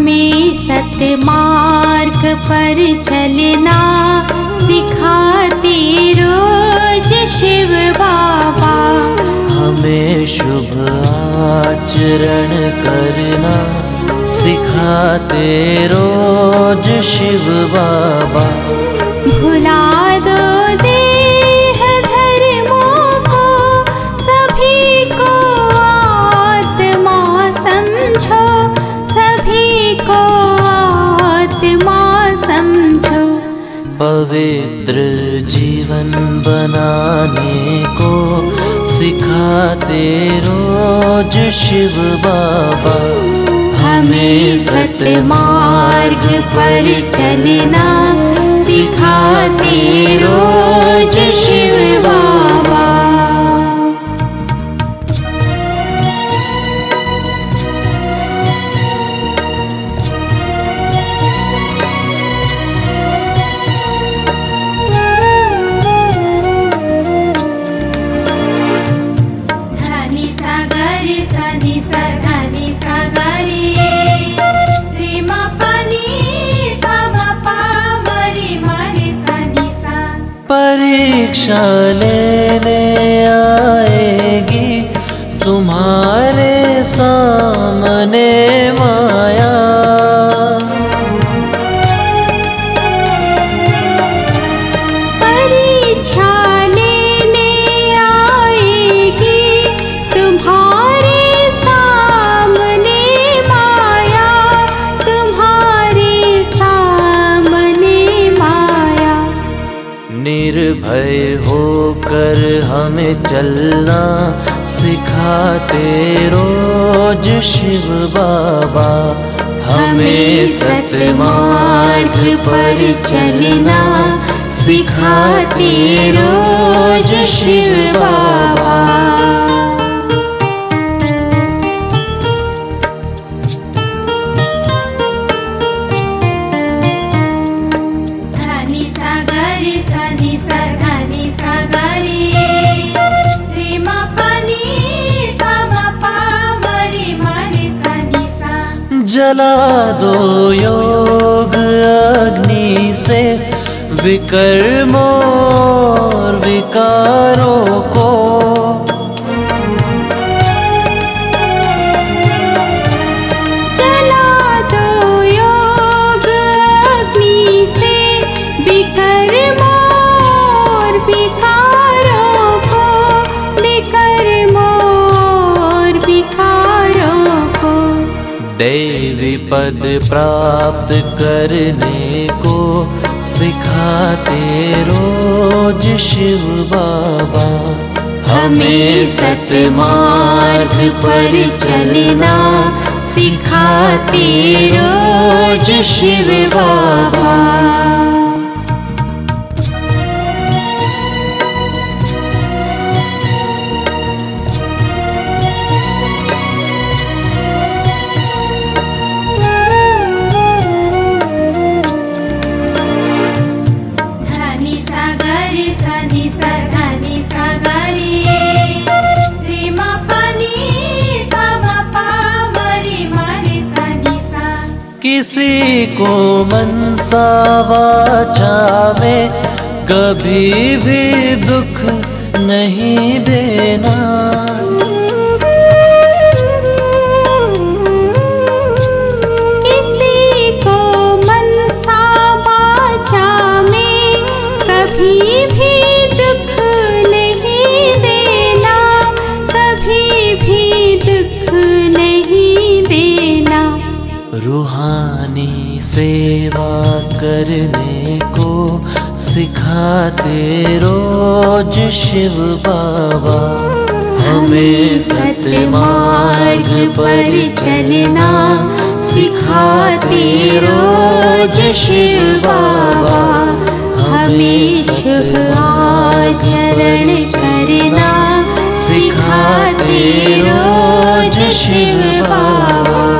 हमें सतमार्ग पर चलना सिखाते रोज शिव बाबा। हमें शुभ आचरण करना सिखाते रोज शिव बाबा। भुला दो देह धर्मों को, सभी को आत्मा समझो, सभी को आत्मा समझो। पवित्र जीवन बनाने को सिखाते रोज शिव बाबा। हमें सतमार्ग पर चलना सिखाते रोज शिव बाबा। परीक्षा लेने आएगी तुम्हारे सामने माया। परीक्षा लेने आएगी तुम्हारे सामने माया, तुम्हारे सामने माया। निर्भय होकर हमें चलना सिखाते रोज शिव बाबा। हमें सतमार्ग पर चलना सिखाते रोज शिव बाबा। जला दो योग अग्नि से विकर्मों और विकारों को। जला दो योग अग्नि से विकर्मों और विकारों को, विकर्मों और विकारों को। दैवी पद प्राप्त करने को सिखाते रोज शिव बाबा। हमें सतमार्ग पर चलना सिखाते रोज शिव बाबा। किसी को मनसा वाचा में कभी भी दुख नहीं देना। किसी को मनसा वाचा में कभी भी दुख नहीं देना, कभी भी दुख नहीं देना। रूहानी सेवा करने को सिखाते रोज शिव बाबा। हमें सतमार्ग पर चलना सिखाते रोज शिव बाबा। हमें शुभ आचरण करना सिखाते रोज शिव बाबा।